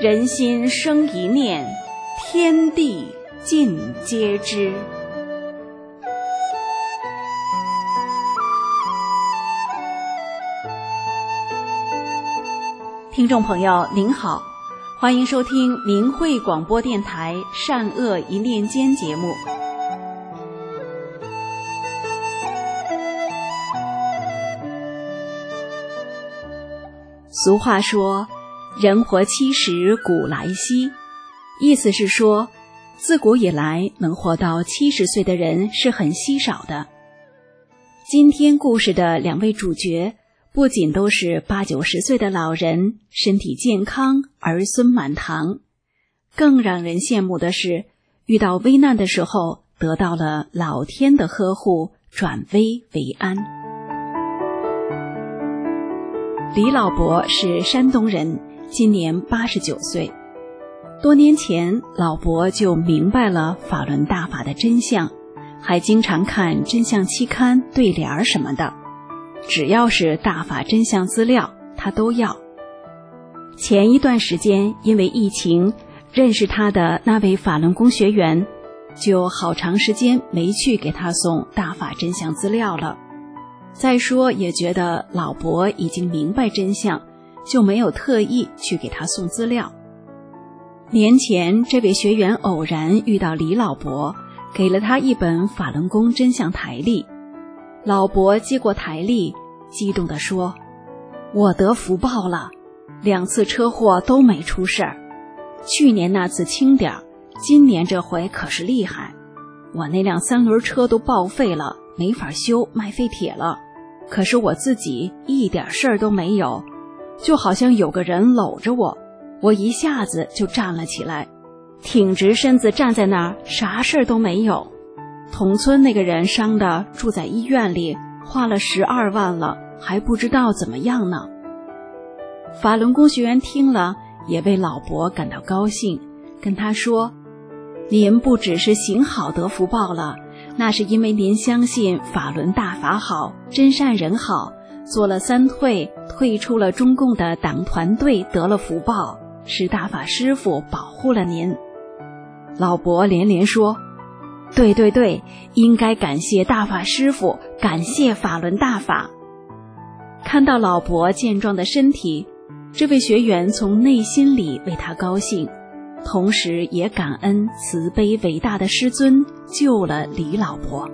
人心生一念，天地尽皆知。听众朋友您好，欢迎收听明慧广播电台善恶一念间节目。俗话说，人活70古来稀，意思是说，自古以来能活到70岁的人是很稀少的。今天故事的2位主角不仅都是80、90岁的老人，身体健康，儿孙满堂，更让人羡慕的是，遇到危难的时候得到了老天的呵护，转危为安。李老伯是山东人，今年89岁。多年前，老伯就明白了法轮大法的真相，还经常看真相期刊、对联什么的。只要是大法真相资料，他都要。前一段时间，因为疫情，认识他的那位法轮功学员，就好长时间没去给他送大法真相资料了。再说也觉得老伯已经明白真相，就没有特意去给他送资料。年前，这位学员偶然遇到李老伯，给了他一本法轮功真相台历。老伯接过台历，激动地说：“我得福报了，2次车祸都没出事儿。去年那次轻点儿，今年这回可是厉害。我那辆3轮车都报废了，没法修，卖废铁了。可是我自己一点事儿都没有，就好像有个人搂着我，我一下子就站了起来，挺直身子站在那儿，啥事儿都没有。同村那个人伤的住在医院里，花了12万了，还不知道怎么样呢。”法轮功学员听了，也为老伯感到高兴，跟他说：“您不只是行好得福报了，那是因为您相信法轮大法好，真善人好，做了3退，退出了中共的党团队，得了福报，是大法师父保护了您。”老伯连连说：“对对对，应该感谢大法师父，感谢法轮大法。”看到老伯健壮的身体，这位学员从内心里为他高兴，同时也感恩慈悲伟大的师尊救了李老伯。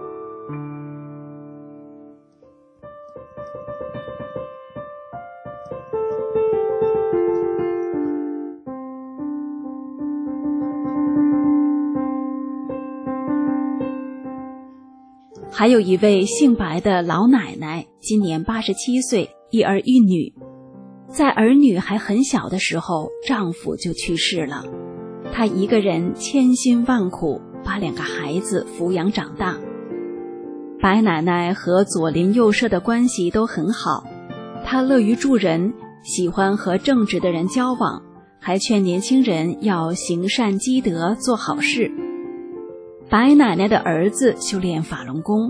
还有一位姓白的老奶奶，今年87岁，一儿一女。在儿女还很小的时候，丈夫就去世了，她一个人千辛万苦把2个孩子抚养长大。白奶奶和左邻右舍的关系都很好，她乐于助人，喜欢和正直的人交往，还劝年轻人要行善积德，做好事。白奶奶的儿子修炼法轮功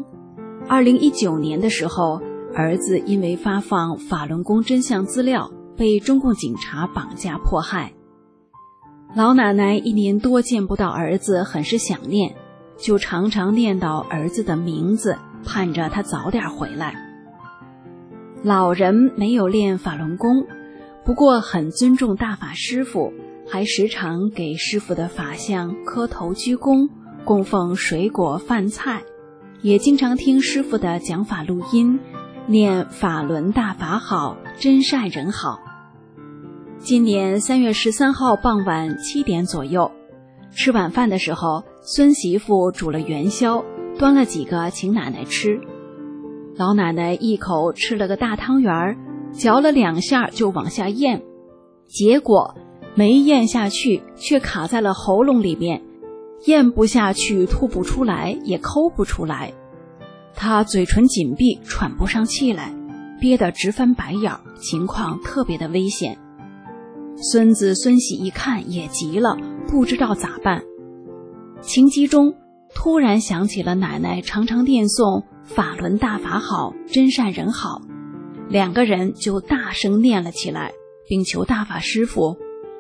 ，2019年的时候，儿子因为发放法轮功真相资料，被中共警察绑架迫害。老奶奶1年多见不到儿子，很是想念，就常常念叨儿子的名字，盼着他早点回来。老人没有练法轮功，不过很尊重大法师父，还时常给师父的法像磕头鞠躬，供奉水果饭菜，也经常听师父的讲法录音，念法轮大法好，真善人好。今年3月13号傍晚7点左右，吃晚饭的时候，孙媳妇煮了元宵，端了几个请奶奶吃。老奶奶一口吃了个大汤圆，嚼了2下就往下咽，结果没咽下去，却卡在了喉咙里面，咽不下去，吐不出来，也抠不出来。她嘴唇紧闭，喘不上气来，憋得直翻白眼，情况特别的危险。孙子孙喜一看也急了，不知道咋办。情急中突然想起了奶奶常常念诵法轮大法好，真善人好，2个人就大声念了起来，并求大法师父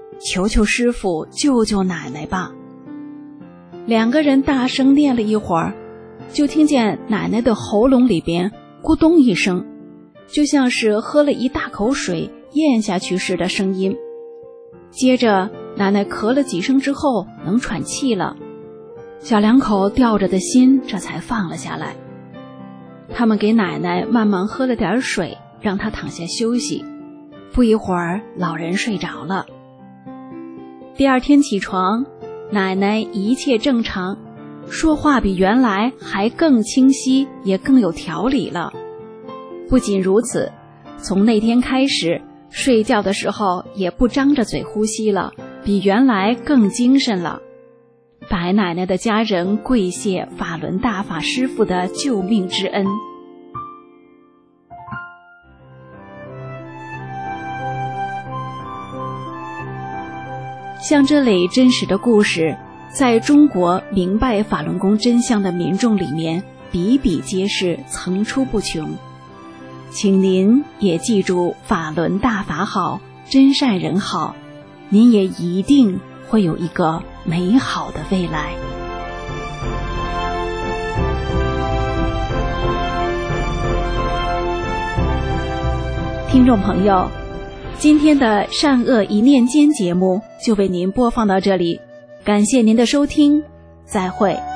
求求师傅救救奶奶吧。两个人大声念了一会儿，就听见奶奶的喉咙里边咕咚一声，就像是喝了一大口水咽下去似的声音。接着奶奶咳了几声之后能喘气了，小两口吊着的心这才放了下来。他们给奶奶慢慢喝了点水，让她躺下休息。不一会儿老人睡着了。第二天起床，奶奶一切正常，说话比原来还更清晰，也更有条理了。不仅如此，从那天开始，睡觉的时候也不张着嘴呼吸了，比原来更精神了。白奶奶的家人跪谢法轮大法师父的救命之恩。像这类真实的故事，在中国明白法轮功真相的民众里面比比皆是，层出不穷。请您也记住法轮大法好，真善人好，您也一定会有一个美好的未来。听众朋友，今天的善恶一念间节目就为您播放到这里，感谢您的收听，再会。